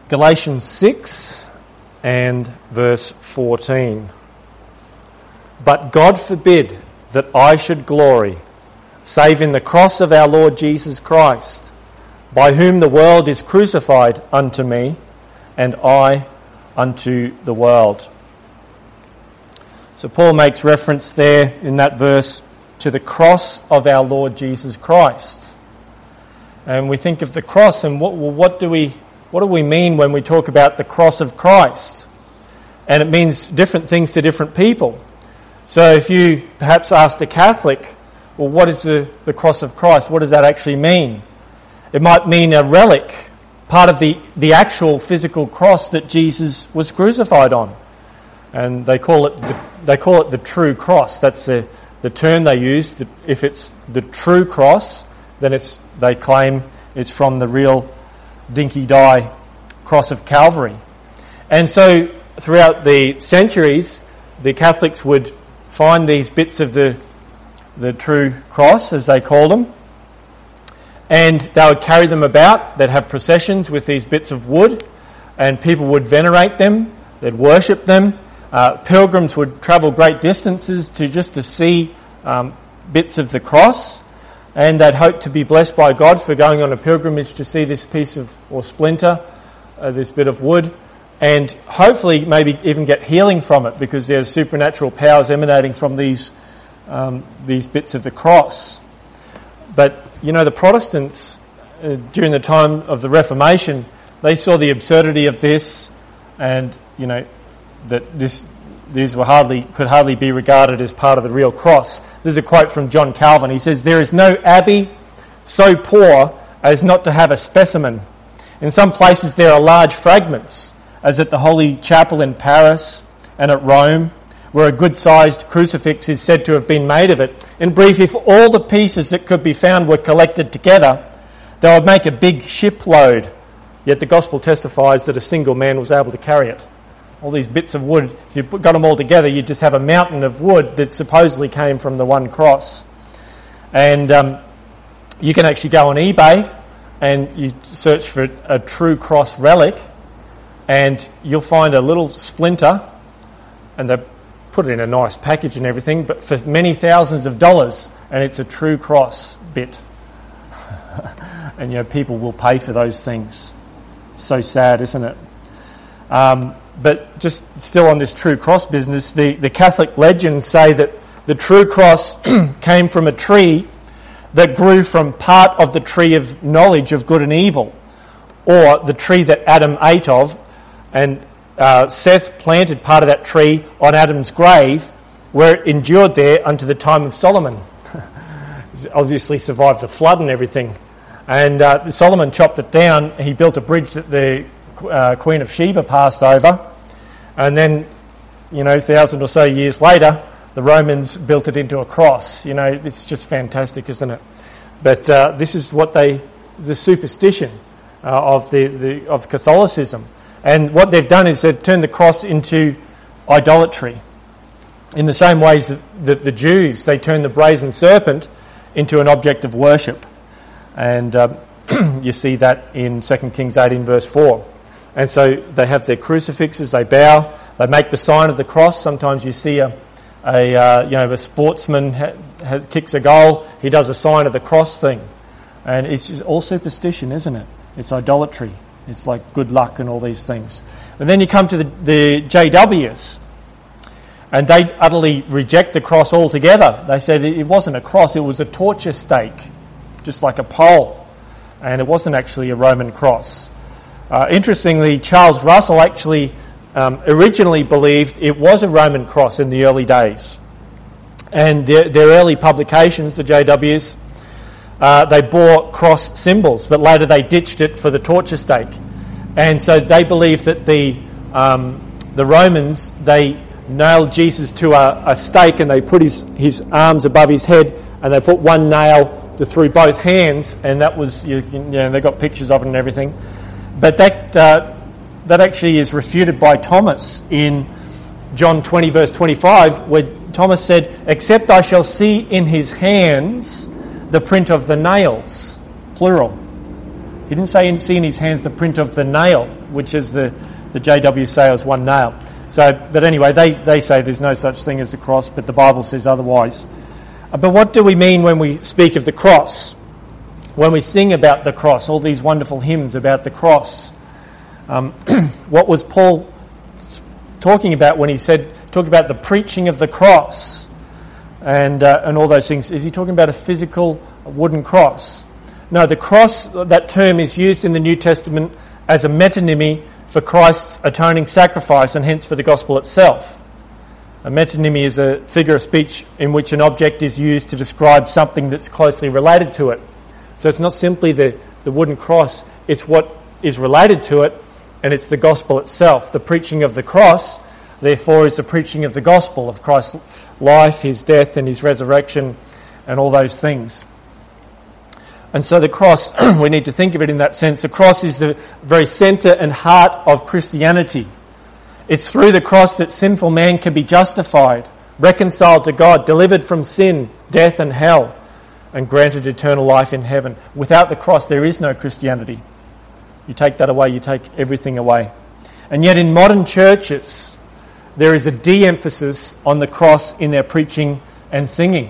Galatians 6 and verse 14. But God forbid that I should glory, save in the cross of our Lord Jesus Christ, by whom the world is crucified unto me, and I unto the world. So Paul makes reference there in that verse to the cross of our Lord Jesus Christ. And we think of the cross, and what do we mean when we talk about the cross of Christ? And it means different things to different people. So if you perhaps asked a Catholic, well, what is the cross of Christ? What does that actually mean? It might mean a relic, part of the actual physical cross that Jesus was crucified on. And they call it the true cross. That's the term they use. If it's the true cross, then they claim it's from the real dinky-die cross of Calvary. And so throughout the centuries, the Catholics would find these bits of the true cross, as they called them, and they would carry them about. They'd have processions with these bits of wood, and people would venerate them, they'd worship them. Pilgrims would travel great distances to see bits of the cross, and they'd hope to be blessed by God for going on a pilgrimage to see this piece of, or splinter, this bit of wood, and hopefully maybe even get healing from it, because there's supernatural powers emanating from these bits of the cross. But, the Protestants, during the time of the Reformation, they saw the absurdity of this, and, that these could hardly be regarded as part of the real cross. This is a quote from John Calvin. He says, "There is no abbey so poor as not to have a specimen. In some places there are large fragments, as at the Holy Chapel in Paris and at Rome, where a good-sized crucifix is said to have been made of it. In brief, if all the pieces that could be found were collected together, they would make a big shipload. Yet the gospel testifies that a single man was able to carry it." All these bits of wood, if you got them all together, you'd just have a mountain of wood that supposedly came from the one cross. And you can actually go on eBay and you search for a true cross relic, and you'll find a little splinter, and they put it in a nice package and everything, but for many thousands of dollars, and it's a true cross bit. And people will pay for those things. So sad, isn't it? But just still on this true cross business, the Catholic legends say that the true cross came from a tree that grew from part of the tree of knowledge of good and evil, or the tree that Adam ate of, and Seth planted part of that tree on Adam's grave, where it endured there unto the time of Solomon. Obviously survived the flood and everything. And Solomon chopped it down. He built a bridge that the Queen of Sheba passed over, and then 1,000 or so years later the Romans built it into a cross. It's just fantastic, isn't it? But this is what the superstition of Catholicism, and what they've done is they've turned the cross into idolatry, in the same ways that the Jews, they turned the brazen serpent into an object of worship. And you see that in 2 Kings 18 verse 4. And so they have their crucifixes, they bow, they make the sign of the cross. Sometimes you see a sportsman kicks a goal, he does a sign of the cross thing. And it's just all superstition, isn't it? It's idolatry. It's like good luck and all these things. And then you come to the JWs, and they utterly reject the cross altogether. They said it wasn't a cross, it was a torture stake, just like a pole. And it wasn't actually a Roman cross. Interestingly, Charles Russell actually originally believed it was a Roman cross in the early days. And their early publications, the JWs, they bore cross symbols, but later they ditched it for the torture stake. And so they believed that the Romans, they nailed Jesus to a stake, and they put his arms above his head, and they put one nail through both hands, and that was, they got pictures of it and everything. But that actually is refuted by Thomas in John 20 verse 25, where Thomas said, "Except I shall see in his hands the print of the nails," plural. He didn't say he see in his hands the print of the nail, which is the JW Sayers one nail. So, but anyway, they say there's no such thing as a cross, but the Bible says otherwise. But what do we mean when we speak of the cross? When we sing about the cross, all these wonderful hymns about the cross, what was Paul talking about when he said, talk about the preaching of the cross and all those things? Is he talking about a physical wooden cross? No, the cross, that term is used in the New Testament as a metonymy for Christ's atoning sacrifice and hence for the gospel itself. A metonymy is a figure of speech in which an object is used to describe something that's closely related to it. So it's not simply the wooden cross, it's what is related to it, and it's the gospel itself. The preaching of the cross, therefore, is the preaching of the gospel, of Christ's life, his death and his resurrection and all those things. And so the cross, we need to think of it in that sense. The cross is the very centre and heart of Christianity. It's through the cross that sinful man can be justified, reconciled to God, delivered from sin, death and hell, and granted eternal life in heaven. Without the cross, there is no Christianity. You take that away, you take everything away. And yet in modern churches, there is a de-emphasis on the cross in their preaching and singing.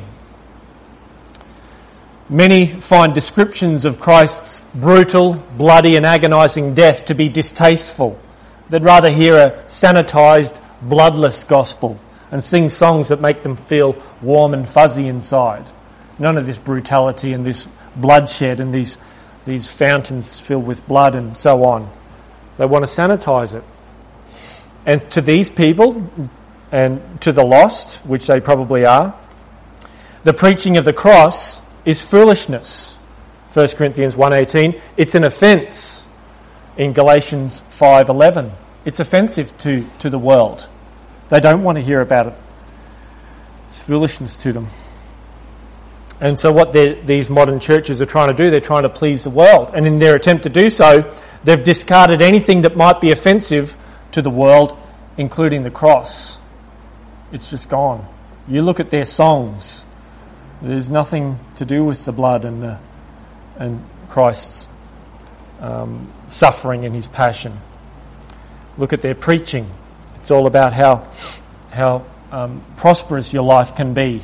Many find descriptions of Christ's brutal, bloody and agonising death to be distasteful. They'd rather hear a sanitised, bloodless gospel and sing songs that make them feel warm and fuzzy inside. None of this brutality and this bloodshed and these fountains filled with blood and so on. They want to sanitise it. And to these people, and to the lost, which they probably are, the preaching of the cross is foolishness. 1 Corinthians 1:18. It's an offence in Galatians 5:11. It's offensive to the world. They don't want to hear about it. It's foolishness to them. And so what these modern churches are trying to do, they're trying to please the world. And in their attempt to do so, they've discarded anything that might be offensive to the world, including the cross. It's just gone. You look at their songs. There's nothing to do with the blood and Christ's suffering and his passion. Look at their preaching. It's all about how prosperous your life can be.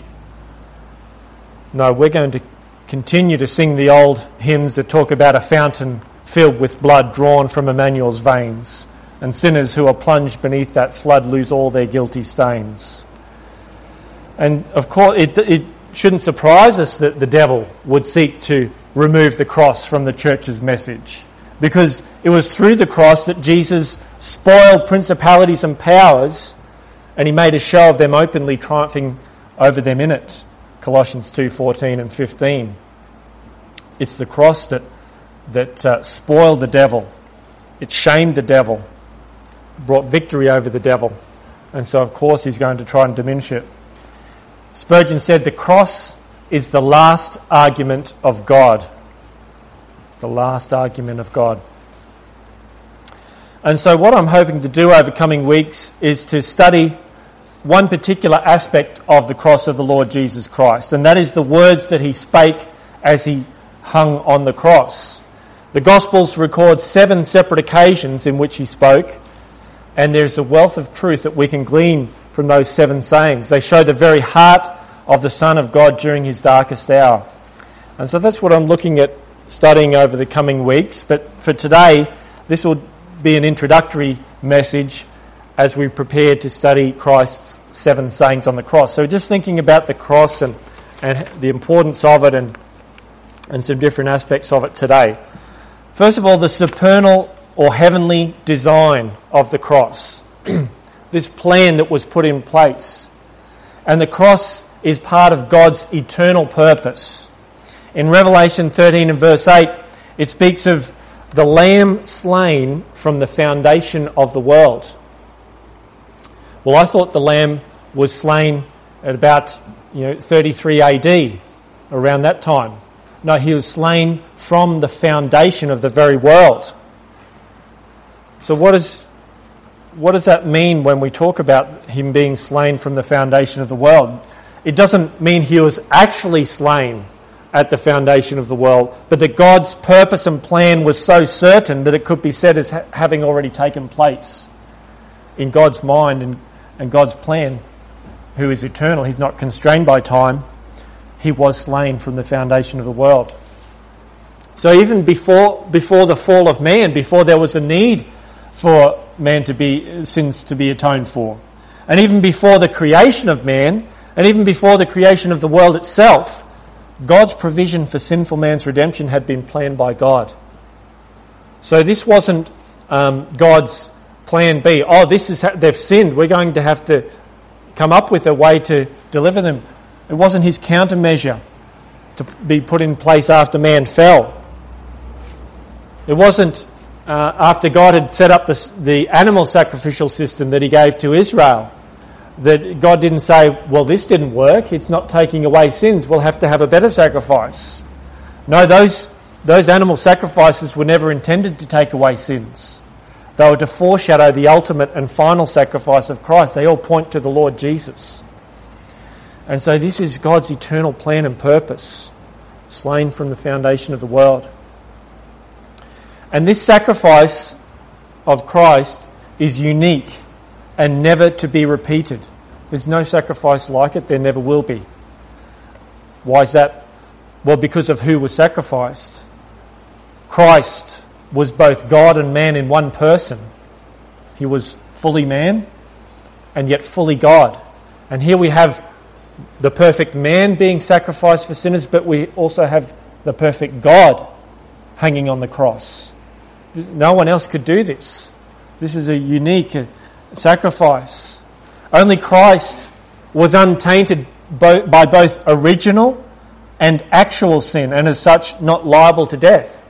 No, we're going to continue to sing the old hymns that talk about a fountain filled with blood drawn from Emmanuel's veins, and sinners who are plunged beneath that flood lose all their guilty stains. And of course, it shouldn't surprise us that the devil would seek to remove the cross from the church's message, because it was through the cross that Jesus spoiled principalities and powers, and he made a show of them openly, triumphing over them in it. Colossians 2:14 and 15. It's the cross that spoiled the devil. It shamed the devil, brought victory over the devil, and so of course he's going to try and diminish it. Spurgeon said, the cross is the last argument of God. The last argument of God. And so what I'm hoping to do over coming weeks is to study one particular aspect of the cross of the Lord Jesus Christ, and that is the words that he spake as he hung on the cross. The Gospels record 7 separate occasions in which he spoke, and there's a wealth of truth that we can glean from those 7 sayings. They show the very heart of the Son of God during his darkest hour. And so that's what I'm looking at studying over the coming weeks. But for today, this will be an introductory message as we prepare to study Christ's 7 sayings on the cross. So just thinking about the cross and the importance of it and some different aspects of it today. First of all, the supernal or heavenly design of the cross. This plan that was put in place. And the cross is part of God's eternal purpose. In Revelation 13 and verse 8, it speaks of the Lamb slain from the foundation of the world. Well, I thought the Lamb was slain at about 33 AD, around that time. No, he was slain from the foundation of the very world. So what does that mean when we talk about him being slain from the foundation of the world? It doesn't mean he was actually slain at the foundation of the world, but that God's purpose and plan was so certain that it could be said as having already taken place in God's mind and God's plan, who is eternal. He's not constrained by time. He was slain from the foundation of the world. So even before the fall of man, before there was a need for sins to be atoned for, and even before the creation of man, and even before the creation of the world itself, God's provision for sinful man's redemption had been planned by God. So this wasn't God's plan B. Oh, they've sinned. We're going to have to come up with a way to deliver them. It wasn't his countermeasure to be put in place after man fell. It wasn't after God had set up the animal sacrificial system that he gave to Israel that God didn't say, well, this didn't work. It's not taking away sins. We'll have to have a better sacrifice. No, those animal sacrifices were never intended to take away sins. They were to foreshadow the ultimate and final sacrifice of Christ. They all point to the Lord Jesus. And so this is God's eternal plan and purpose, slain from the foundation of the world. And this sacrifice of Christ is unique and never to be repeated. There's no sacrifice like it. There never will be. Why is that? Well, because of who was sacrificed. Christ was both God and man in one person. He was fully man and yet fully God. And here we have the perfect man being sacrificed for sinners, but we also have the perfect God hanging on the cross. No one else could do this. This is a unique sacrifice. Only Christ was untainted by both original and actual sin, and as such not liable to death.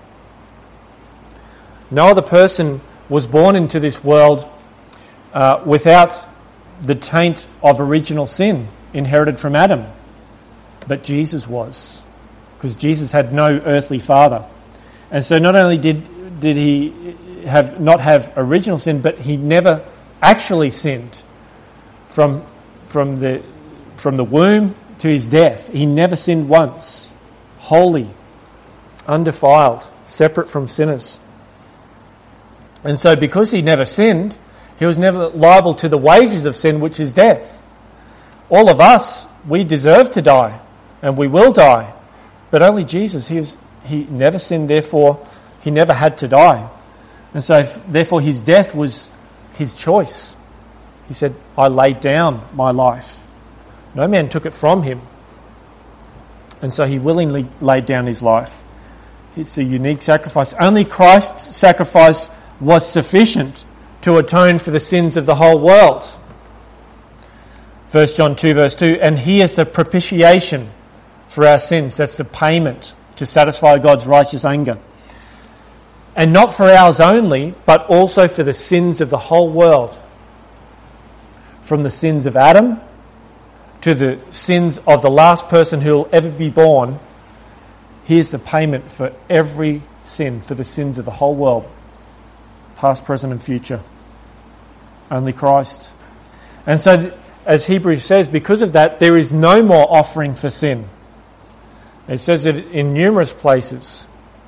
No other person was born into this world without the taint of original sin inherited from Adam. But Jesus was, because Jesus had no earthly father. And so not only did he not have original sin, but he never actually sinned from the womb to his death. He never sinned once. Holy, undefiled, separate from sinners. And so because he never sinned, he was never liable to the wages of sin, which is death. All of us, we deserve to die, and we will die. But only Jesus, he never sinned, therefore he never had to die. And so therefore his death was his choice. He said, I laid down my life. No man took it from him. And so he willingly laid down his life. It's a unique sacrifice. Only Christ's sacrifice was sufficient to atone for the sins of the whole world. 1 John 2 verse 2, and he is the propitiation for our sins. That's the payment to satisfy God's righteous anger. And not for ours only, but also for the sins of the whole world. From the sins of Adam to the sins of the last person who will ever be born, here's the payment for every sin, for the sins of the whole world, past, present and future. Only Christ. And so, as Hebrews says, because of that, there is no more offering for sin. It says it in numerous places.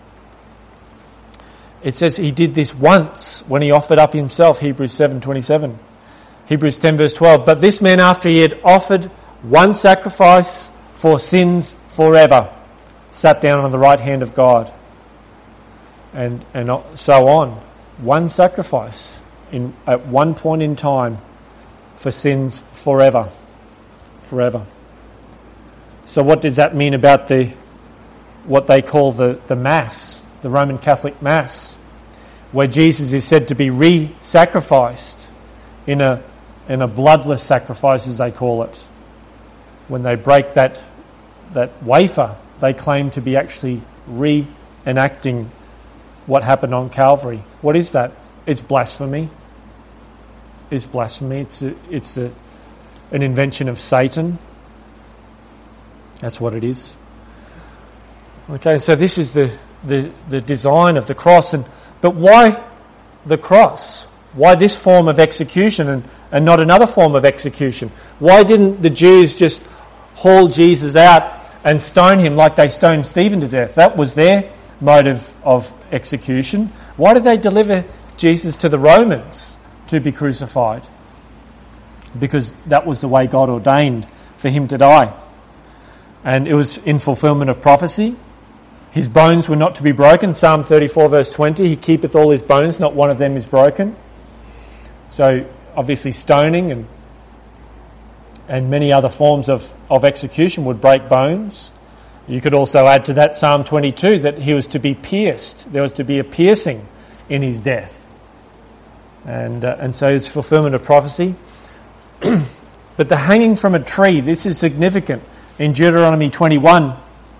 It says he did this once when he offered up himself, Hebrews 7:27. Hebrews 10 verse 12. But this man, after he had offered one sacrifice for sins forever, sat down on the right hand of God. And so on. One sacrifice at one point in time for sins forever. Forever. So what does that mean about what they call the Mass, the Roman Catholic Mass, where Jesus is said to be re-sacrificed in a bloodless sacrifice, as they call it? When they break that wafer, they claim to be actually re-enacting what happened on Calvary. What is that? It's blasphemy. It's blasphemy. It's an invention of Satan. That's what it is. Okay, so this is the design of the cross. But why the cross? Why this form of execution and not another form of execution? Why didn't the Jews just haul Jesus out and stone him like they stoned Stephen to death. That was their motive of execution. Why did they deliver Jesus to the Romans to be crucified? Because that was the way God ordained for him to die. And it was in fulfillment of prophecy. His bones were not to be broken. Psalm 34 verse 20, he keepeth all his bones, not one of them is broken. So obviously stoning and many other forms of execution would break bones. You could also add to that Psalm 22 that he was to be pierced. There was to be a piercing in his death. And so it's fulfillment of prophecy. But the hanging from a tree, this is significant. In Deuteronomy 21,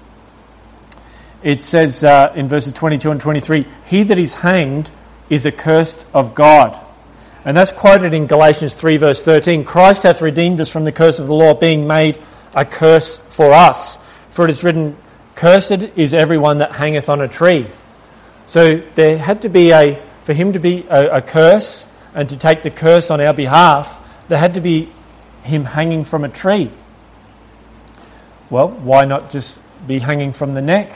it says in verses 22 and 23, he that is hanged is accursed of God. And that's quoted in Galatians 3 verse 13. Christ hath redeemed us from the curse of the law, being made a curse for us. For it is written, cursed is everyone that hangeth on a tree. So there had to be for him to be a curse and to take the curse on our behalf, there had to be him hanging from a tree. Well, why not just be hanging from the neck?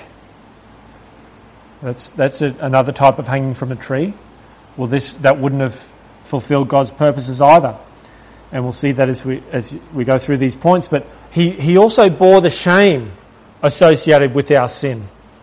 That's another type of hanging from a tree. Well, that wouldn't have fulfilled God's purposes either. And we'll see that as we go through these points. But he also bore the shame associated with our sin.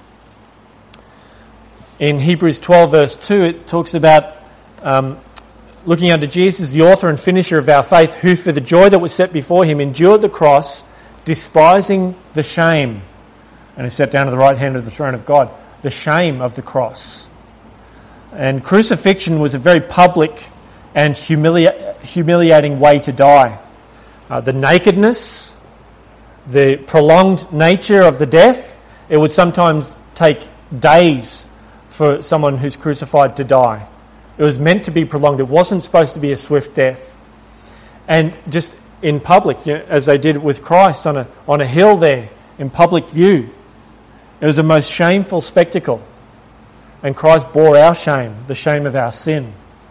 In Hebrews 12 verse 2, it talks about looking unto Jesus, the author and finisher of our faith, who for the joy that was set before him endured the cross, despising the shame, and is set down to the right hand of the throne of God. The shame of the cross. And crucifixion was a very public and humiliating way to die. The nakedness, the prolonged nature of the death, it would sometimes take days for someone who's crucified to die. It was meant to be prolonged. It wasn't supposed to be a swift death. And just in public, as they did with Christ on a hill there, in public view, it was a most shameful spectacle. And Christ bore our shame, the shame of our sin.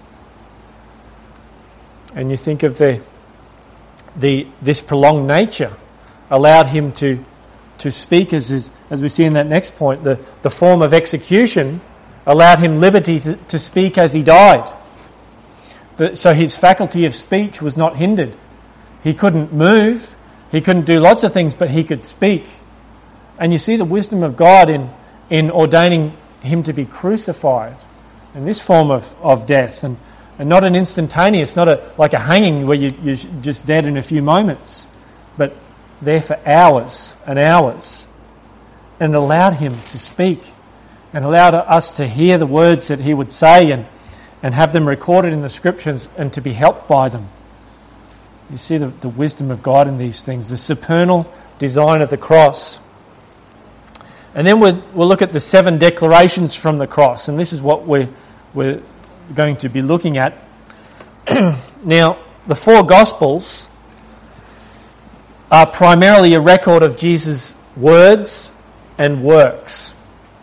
And you think of this prolonged nature allowed him to speak, as we see in that next point, the form of execution allowed him liberty to speak as he died. So his faculty of speech was not hindered. He couldn't move, he couldn't do lots of things, but he could speak. And you see the wisdom of God in ordaining him to be crucified in this form of death, and not an instantaneous, not like a hanging where you're just dead in a few moments, but there for hours and hours. And allowed him to speak and allowed us to hear the words that he would say and have them recorded in the scriptures and to be helped by them. You see the wisdom of God in these things, the supernal design of the cross. And then we'll look at the 7 declarations from the cross, and this is what we're going to be looking at. Now, the 4 Gospels are primarily a record of Jesus' words and works.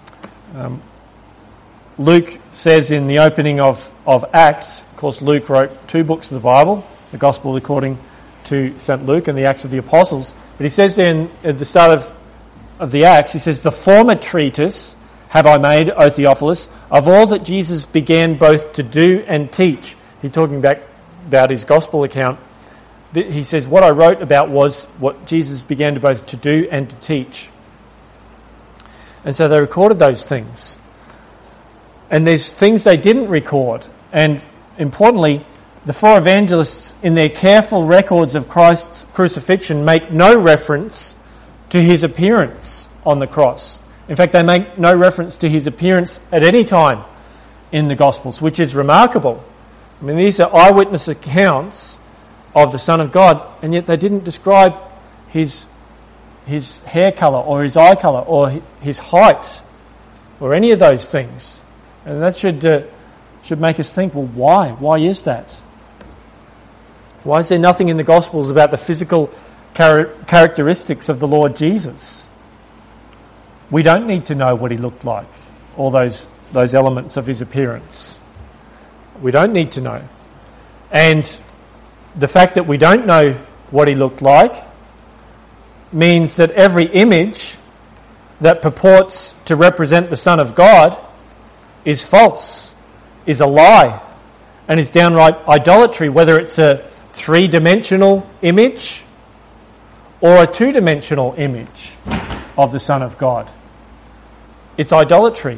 Luke says in the opening of Acts, of course Luke wrote 2 books of the Bible, the Gospel according to St. Luke and the Acts of the Apostles, but he says there at the start of the Acts, he says, the former treatise have I made, O Theophilus, of all that Jesus began both to do and teach. He's talking about his gospel account. He says, what I wrote about was what Jesus began to both to do and to teach. And so they recorded those things. And there's things they didn't record. And importantly, the 4 evangelists, in their careful records of Christ's crucifixion, make no reference to his appearance on the cross. In fact, they make no reference to his appearance at any time in the Gospels, which is remarkable. I mean, these are eyewitness accounts of the Son of God, and yet they didn't describe his hair colour or his eye colour or his height or any of those things. And that should make us think, well, why? Why is that? Why is there nothing in the Gospels about the physical characteristics of the Lord Jesus? We don't need to know what he looked like, all those elements of his appearance. We don't need to know. And the fact that we don't know what he looked like means that every image that purports to represent the Son of God is false, is a lie, and is downright idolatry, whether it's a three-dimensional image or a two-dimensional image of the Son of God. It's idolatry.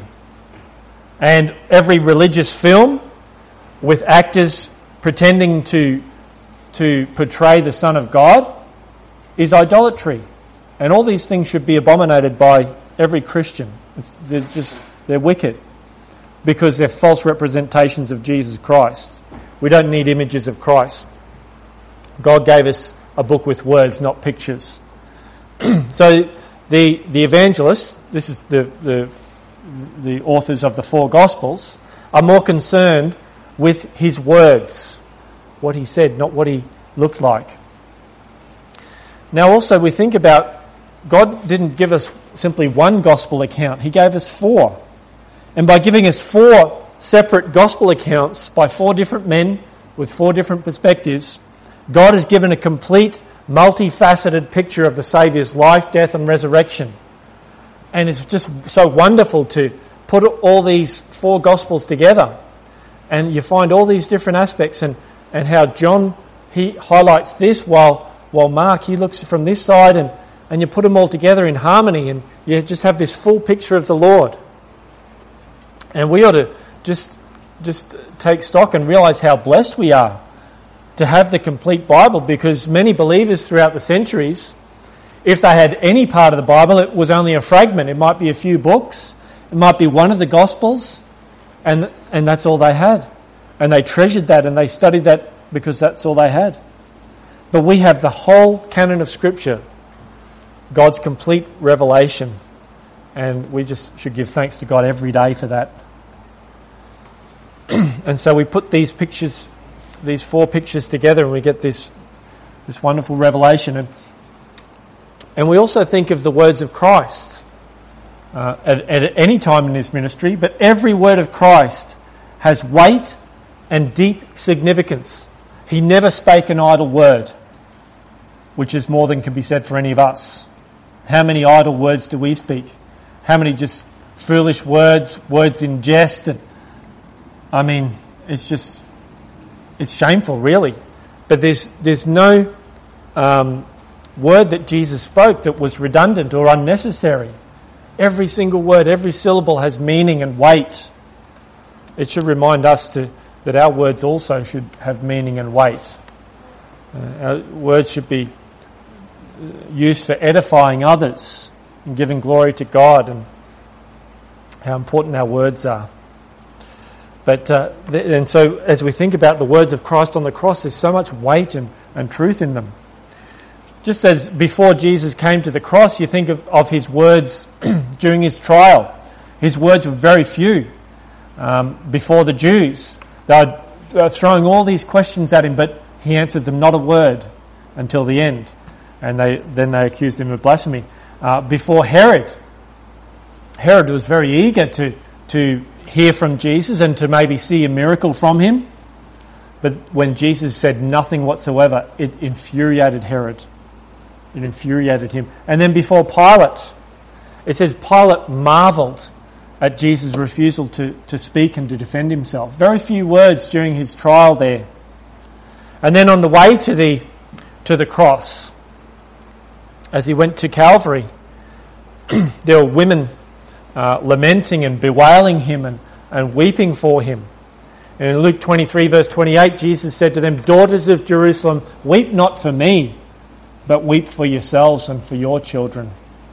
And every religious film with actors pretending to portray the Son of God is idolatry. And all these things should be abominated by every Christian. They're wicked because they're false representations of Jesus Christ. We don't need images of Christ. God gave us a book with words, not pictures. So the evangelists, this is the authors of the four Gospels, are more concerned with his words, what he said, not what he looked like. Now also we think about, God didn't give us simply one gospel account, he gave us four. And by giving us four separate gospel accounts by four different men with four different perspectives, God has given a complete, multifaceted picture of the Saviour's life, death and resurrection. And it's just so wonderful to put all these four Gospels together. And you find all these different aspects and how John, he highlights this while Mark, he looks from this side and you put them all together in harmony and you just have this full picture of the Lord. And we ought to just take stock and realise how blessed we are to have the complete Bible, because many believers throughout the centuries, if they had any part of the Bible, it was only a fragment. It might be a few books. It might be one of the Gospels. And that's all they had. And they treasured that and they studied that because that's all they had. But we have the whole canon of Scripture, God's complete revelation. And we just should give thanks to God every day for that. And so we put these four pictures together and we get this wonderful revelation. And we also think of the words of Christ at any time in his ministry, but every word of Christ has weight and deep significance. He never spake an idle word, which is more than can be said for any of us. How many idle words do we speak? How many just foolish words in jest? It's shameful, really. But there's no word that Jesus spoke that was redundant or unnecessary. Every single word, every syllable has meaning and weight. It should remind us that our words also should have meaning and weight. Our words should be used for edifying others and giving glory to God, and how important our words are. But and so as we think about the words of Christ on the cross, there's so much weight and truth in them. Just as before Jesus came to the cross, you think of his words during his trial. His words were very few. Before the Jews, they were throwing all these questions at him, but he answered them not a word until the end. And then they accused him of blasphemy. Before Herod was very eager to hear from Jesus and to maybe see a miracle from him. But when Jesus said nothing whatsoever, it infuriated Herod. It infuriated him. And then before Pilate, it says Pilate marvelled at Jesus' refusal to speak and to defend himself. Very few words during his trial there. And then on the way to the cross, as he went to Calvary, there were women lamenting and bewailing him and weeping for him. And in Luke 23 verse 28, Jesus said to them, "Daughters of Jerusalem, weep not for me, but weep for yourselves and for your children."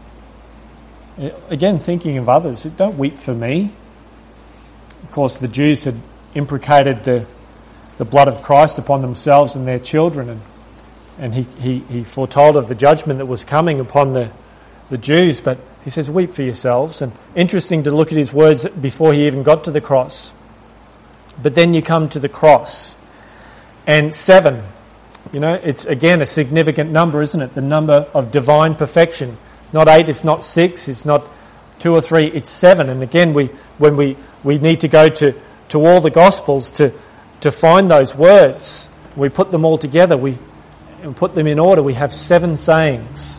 Again, thinking of others, don't weep for me. Of course, the Jews had imprecated the blood of Christ upon themselves and their children, and he foretold of the judgment that was coming upon the Jews, but he says, weep for yourselves. And interesting to look at his words before he even got to the cross. But then you come to the cross. And 7, it's again a significant number, isn't it? The number of divine perfection. It's not 8, it's not 6, it's not 2 or 3, it's 7. And again, when we need to go to all the Gospels to find those words, we put them all together, we put them in order. We have 7 sayings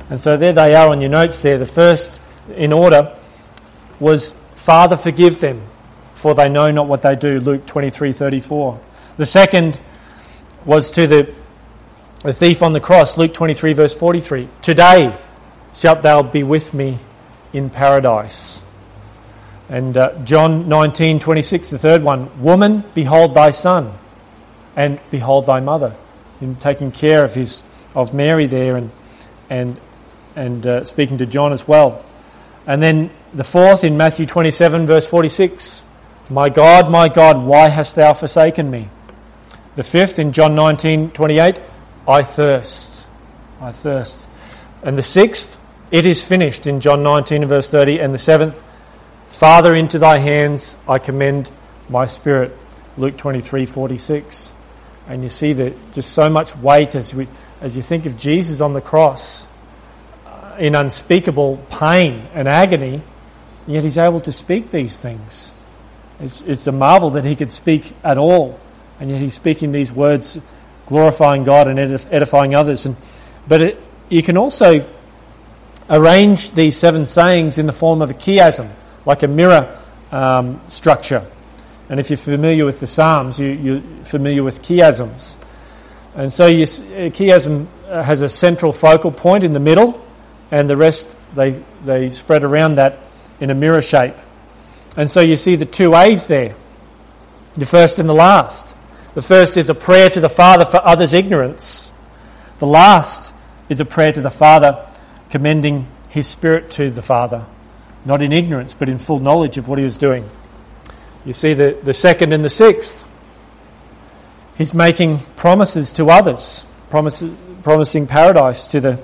And so there they are on your notes there. The first in order was, Father, forgive them, for they know not what they do, Luke 23:34. The second was to the thief on the cross, Luke 23 verse 43. Today shalt thou be with me in paradise. And John 19:26, the third one, woman, behold thy son, and behold thy mother. Him taking care of Mary there and speaking to John as well. And then the fourth in Matthew 27 verse 46, my God, why hast thou forsaken me? The fifth in John 19:28, I thirst. And the sixth, it is finished in John 19 verse 30. And the seventh, Father, into thy hands I commend my spirit, Luke 23:46. And you see that just so much weight as you think of Jesus on the cross in unspeakable pain and agony, yet he's able to speak these things. It's a marvel that he could speak at all, and yet he's speaking these words, glorifying God and edifying others. But you can also arrange these seven sayings in the form of a chiasm, like a mirror structure. And if you're familiar with the Psalms, you're familiar with chiasms. And so a chiasm has a central focal point in the middle, and the rest they spread around that in a mirror shape. And so you see the two A's there, the first and the last. The first is a prayer to the Father for others' ignorance. The last is a prayer to the Father commending his Spirit to the Father, not in ignorance but in full knowledge of what he was doing. You see the second and the sixth. He's making promises to others, promising paradise to the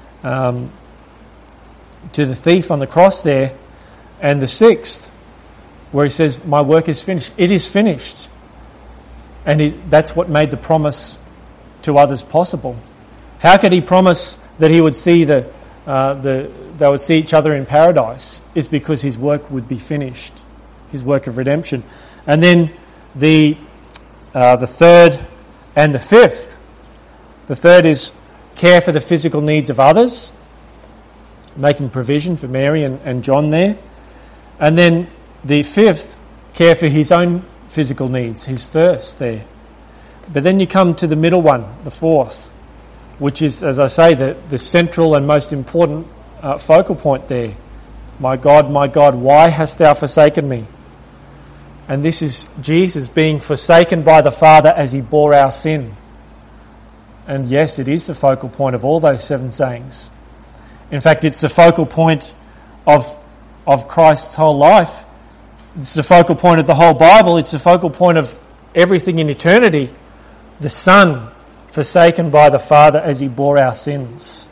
thief on the cross there. And the sixth, where he says, my work is finished. It is finished. And that's what made the promise to others possible. How could he promise that he would see they would see each other in paradise? Is because his work would be finished, his work of redemption. And then the third and the fifth. The third is care for the physical needs of others, making provision for Mary and John there. And then the fifth, care for his own physical needs, his thirst there. But then you come to the middle one, the fourth, which is, as I say, the central and most important focal point there. My God, why hast thou forsaken me? And this is Jesus being forsaken by the Father as he bore our sin. And yes, it is the focal point of all those seven sayings. In fact, it's the focal point of Christ's whole life. It's the focal point of the whole Bible. It's the focal point of everything in eternity. The Son forsaken by the Father as he bore our sins.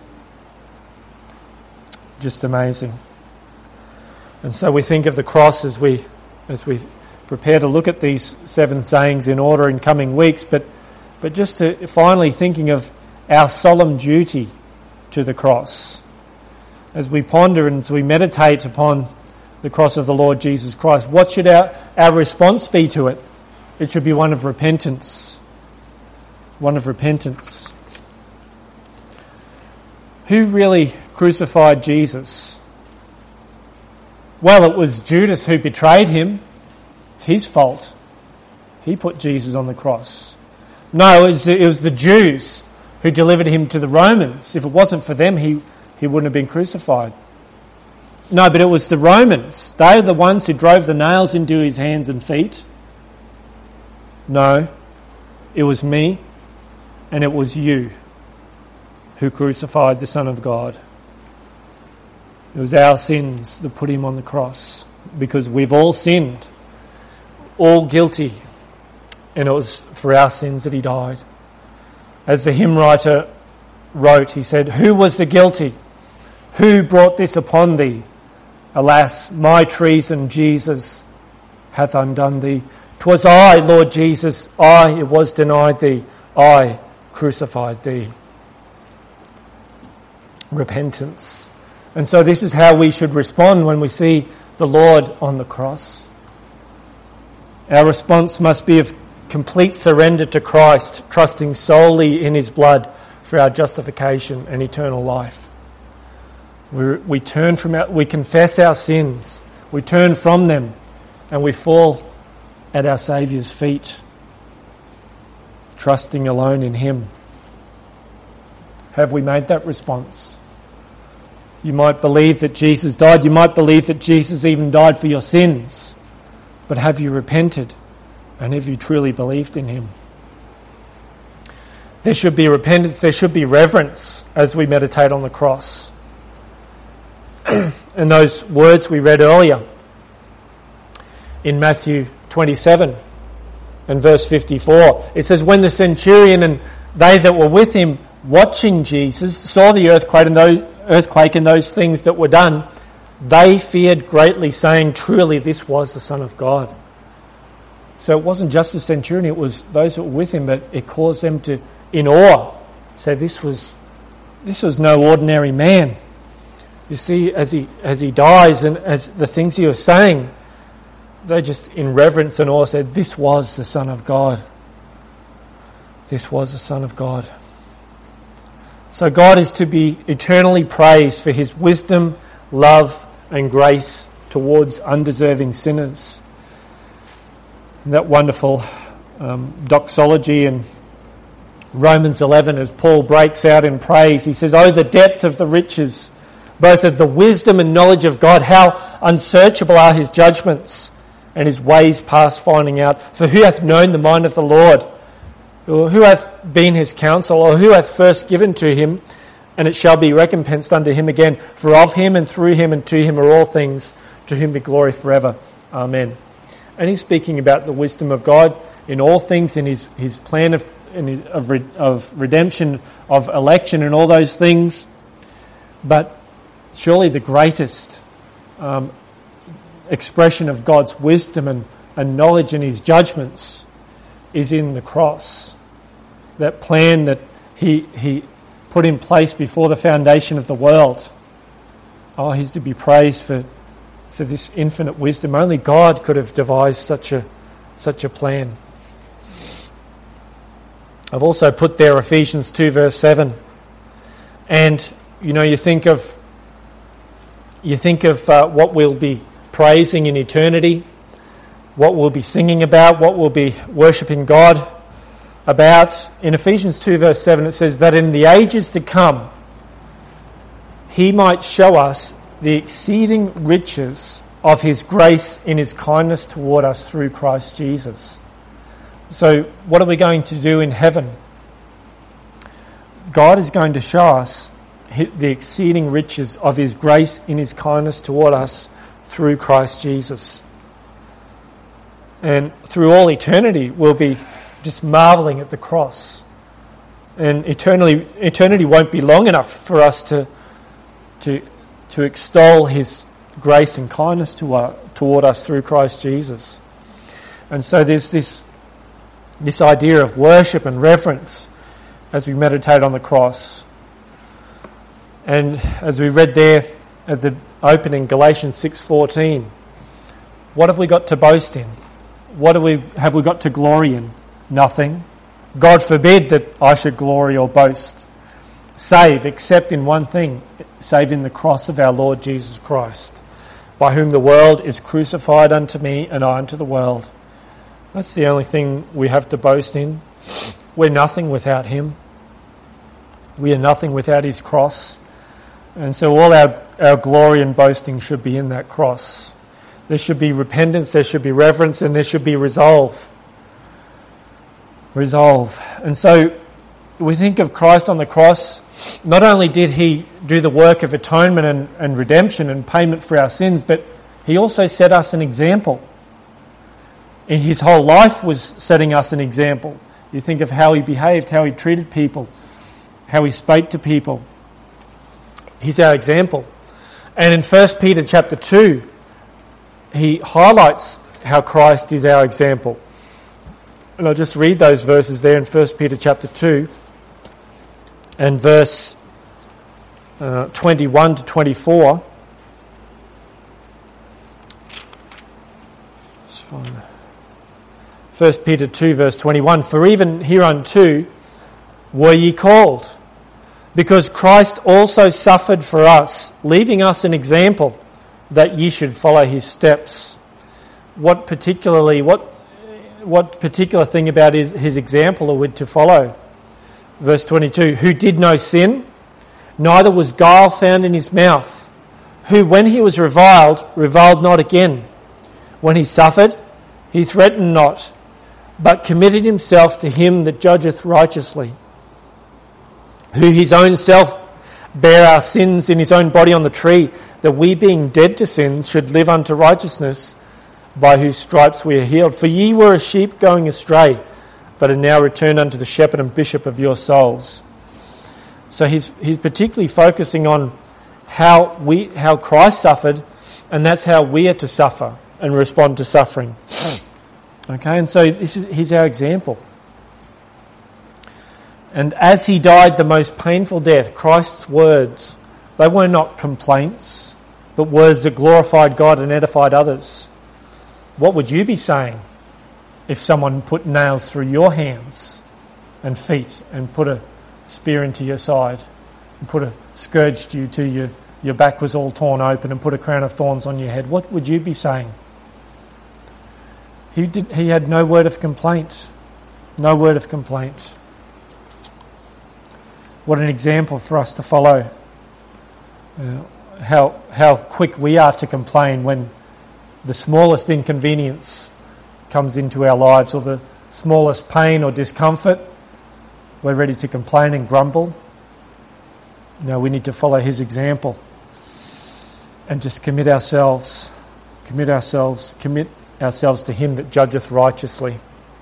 Just amazing. And so we think of the cross as we prepare to look at these seven sayings in order in coming weeks, but just to finally thinking of our solemn duty to the cross. As we ponder and as we meditate upon the cross of the Lord Jesus Christ, what should our response be to it? It should be one of repentance. One of repentance. Who really crucified Jesus? Well, it was Judas who betrayed him. It's his fault. He put Jesus on the cross. No, it was the Jews who delivered him to the Romans. If it wasn't for them, he wouldn't have been crucified. No, but it was the Romans. They were the ones who drove the nails into his hands and feet. No, it was me and it was you who crucified the Son of God. It was our sins that put him on the cross, because we've all sinned, all guilty, and it was for our sins that he died. As the hymn writer wrote, he said, who was the guilty? Who brought this upon thee? Alas, my treason, Jesus, hath undone thee. 'Twas I, Lord Jesus, it was denied thee. I crucified thee. Repentance. And so this is how we should respond when we see the Lord on the cross. Our response must be of complete surrender to Christ, trusting solely in his blood for our justification and eternal life. We turn we confess our sins, we turn from them, and we fall at our Saviour's feet, trusting alone in Him. Have we made that response? You might believe that Jesus died, you might believe that Jesus even died for your sins, but have you repented, and have you truly believed in Him? There should be repentance, there should be reverence as we meditate on the cross. And those words we read earlier in Matthew 27 and verse 54, it says, when the centurion and they that were with him watching Jesus saw the earthquake and those things that were done, they feared greatly, saying, truly this was the Son of God. So it wasn't just the centurion, it was those that were with him, but it caused them to, in awe, say this was no ordinary man. You see, as he dies and as the things he was saying, they just in reverence and awe said, this was the Son of God. This was the Son of God. So God is to be eternally praised for His wisdom, love and grace towards undeserving sinners. And that wonderful doxology in Romans 11, as Paul breaks out in praise, he says, oh, the depth of the riches, both of the wisdom and knowledge of God, how unsearchable are His judgments and His ways past finding out. For who hath known the mind of the Lord? Or who hath been His counsel? Or who hath first given to Him? And it shall be recompensed unto Him again. For of Him and through Him and to Him are all things, to whom be glory forever. Amen. And he's speaking about the wisdom of God in all things, in His plan of redemption, of election and all those things. But surely the greatest expression of God's wisdom and knowledge in His judgments is in the cross. That plan that He put in place before the foundation of the world. Oh, He's to be praised for this infinite wisdom. Only God could have devised such a plan. I've also put there Ephesians 2 verse 7. And you think of what we'll be praising in eternity, what we'll be singing about, what we'll be worshipping God about. In Ephesians 2 verse 7 it says that in the ages to come He might show us the exceeding riches of His grace in His kindness toward us through Christ Jesus. So what are we going to do in heaven? God is going to show us the exceeding riches of His grace in His kindness toward us through Christ Jesus. And through all eternity we'll be just marvelling at the cross. And eternity won't be long enough for us to extol His grace and kindness toward us through Christ Jesus. And so there's this idea of worship and reverence as we meditate on the cross. And as we read there at the opening, Galatians 6:14, what have we got to boast in? What have we got to glory in? Nothing. God forbid that I should glory or boast, except in one thing, save in the cross of our Lord Jesus Christ, by whom the world is crucified unto me and I unto the world. That's the only thing we have to boast in. We're nothing without Him. We are nothing without His cross. And so all our glory and boasting should be in that cross. There should be repentance, there should be reverence, and there should be resolve. And so we think of Christ on the cross. Not only did He do the work of atonement and redemption and payment for our sins, but He also set us an example. His whole life was setting us an example. You think of how He behaved, how He treated people, how He spoke to people. He's our example. And in 1 Peter chapter 2, he highlights how Christ is our example. And I'll just read those verses there in 1 Peter chapter 2 and verse 21 to 24. Just find 1 Peter 2 verse 21. For even hereunto were ye called, because Christ also suffered for us, leaving us an example that ye should follow his steps. What particular thing about his example are we to follow? Verse 22, who did no sin, neither was guile found in his mouth, who when he was reviled not again. When he suffered, he threatened not, but committed himself to him that judgeth righteously, who his own self bare our sins in his own body on the tree, that we being dead to sins should live unto righteousness, by whose stripes we are healed. For ye were as sheep going astray, but are now returned unto the shepherd and bishop of your souls. So he's particularly focusing on how Christ suffered, and that's how we are to suffer and respond to suffering. Okay, and so he's our example. And as he died the most painful death, Christ's words, they were not complaints, but words that glorified God and edified others. What would you be saying if someone put nails through your hands and feet and put a spear into your side and scourged you till your back was all torn open and put a crown of thorns on your head? What would you be saying? He had no word of complaint. No word of complaint. What an example for us to follow. How quick we are to complain when the smallest inconvenience comes into our lives, or the smallest pain or discomfort. We're ready to complain and grumble. No, we need to follow his example and just commit ourselves to him that judgeth righteously.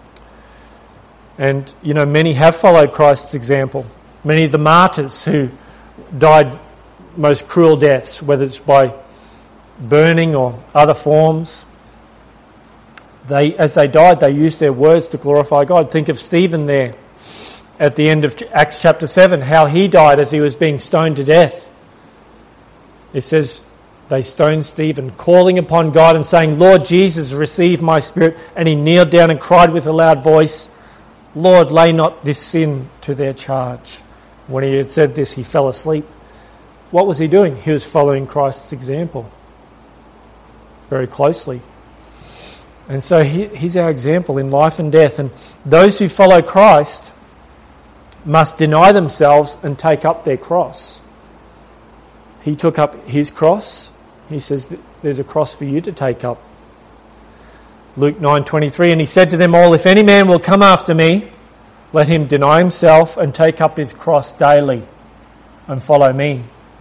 And, many have followed Christ's example. Many of the martyrs who died most cruel deaths, whether it's by burning or other forms, as they died, they used their words to glorify God. Think of Stephen there at the end of Acts chapter 7, how he died as he was being stoned to death. It says they stoned Stephen, calling upon God and saying, Lord Jesus, receive my spirit. And he kneeled down and cried with a loud voice, Lord, lay not this sin to their charge. When he had said this, he fell asleep. What was he doing? He was following Christ's example very closely. And so he's our example in life and death. And those who follow Christ must deny themselves and take up their cross. He took up his cross. He says that there's a cross for you to take up. Luke 9:23, and he said to them all, if any man will come after me, let him deny himself and take up his cross daily and follow me.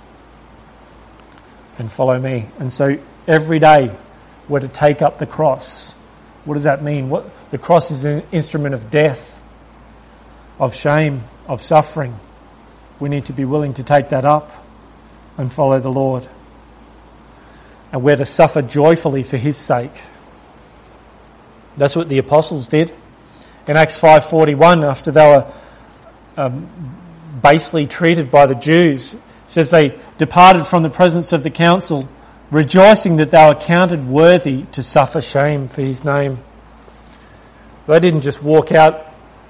And follow me. And so every day we're to take up the cross. What does that mean? The cross is an instrument of death, of shame, of suffering. We need to be willing to take that up and follow the Lord. And we're to suffer joyfully for his sake. That's what the apostles did. In Acts 5:41, after they were basely treated by the Jews, it says they departed from the presence of the council, rejoicing that they were counted worthy to suffer shame for his name. They didn't just walk out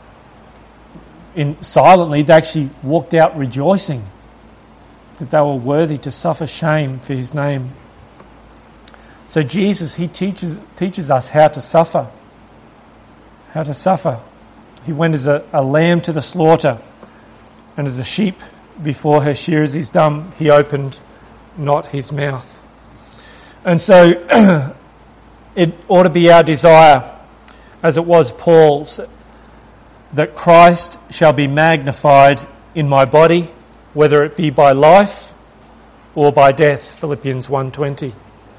silently, they actually walked out rejoicing that they were worthy to suffer shame for his name. So Jesus, he teaches us how to suffer. How to suffer. He went as a lamb to the slaughter, and as a sheep before her shearers is dumb, he opened not his mouth. And so it ought to be our desire, as it was Paul's, that Christ shall be magnified in my body, whether it be by life or by death. Philippians 1:20.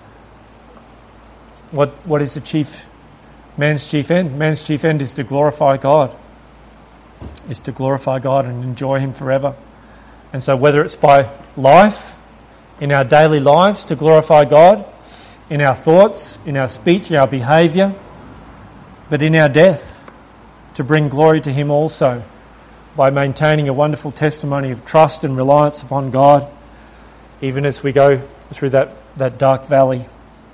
What is man's chief end? Man's chief end is to glorify God. Is to glorify God and enjoy him forever. And so whether it's by life, in our daily lives to glorify God, in our thoughts, in our speech, our behaviour, but in our death to bring glory to him also by maintaining a wonderful testimony of trust and reliance upon God, even as we go through that dark valley.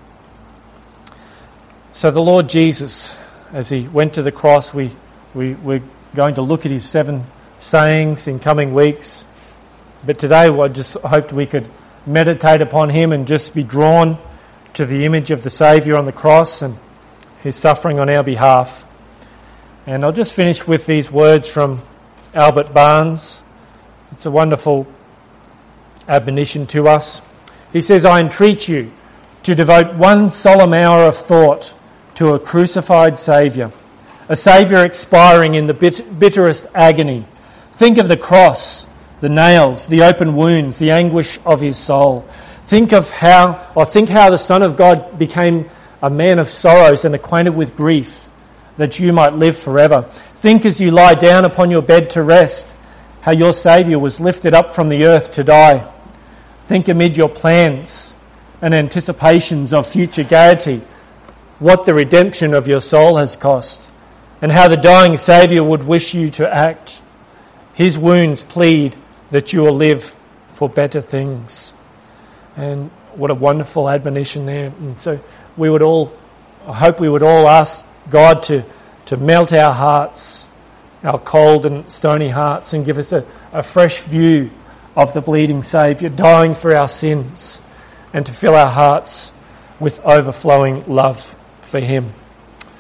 So the Lord Jesus, as he went to the cross, we're going to look at his 7 sayings in coming weeks. But today I just hoped we could meditate upon him and just be drawn to the image of the Saviour on the cross and his suffering on our behalf. And I'll just finish with these words from Albert Barnes. It's a wonderful admonition to us. He says, "I entreat you to devote one solemn hour of thought to a crucified Saviour, a Saviour expiring in the bitterest agony. Think of the cross, the nails, the open wounds, the anguish of his soul. Think how the Son of God became a man of sorrows and acquainted with grief, that you might live forever. Think as you lie down upon your bed to rest, how your Saviour was lifted up from the earth to die. Think amid your plans and anticipations of future gaiety, what the redemption of your soul has cost, and how the dying Saviour would wish you to act. His wounds plead that you will live for better things." And what a wonderful admonition there. And so I hope we would all ask God to melt our hearts, our cold and stony hearts, and give us a fresh view of the bleeding Saviour dying for our sins, and to fill our hearts with overflowing love for him.